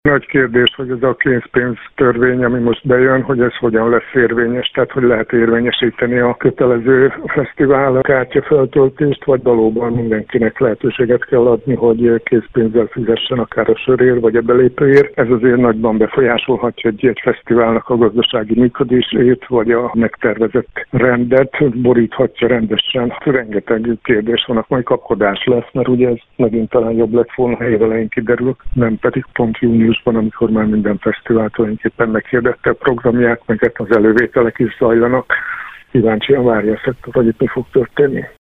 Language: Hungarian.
Nagy kérdés, hogy ez a készpénz törvény, ami most bejön, hogy ez hogyan lesz érvényes, tehát hogy lehet érvényesíteni a kötelező fesztivál kártyafeltöltést, vagy valóban mindenkinek lehetőséget kell adni, hogy készpénzzel fizessen akár a sörért, vagy a belépőért. Ez azért nagyban befolyásolhatja egy fesztiválnak a gazdasági működését, vagy a megtervezett rendet, boríthatja rendesen. Rengeteg kérdés van, majd kapkodás lesz, mert ugye ez megint talán jobb lett volna, ha évelején kiderül, nem pedig pont júniusban, amikor már minden fesztivál tulajdonképpen meghirdette a programját, meg az elővételek is zajlanak. Kíváncsian várja a szektor, hogy itt mi fog történni.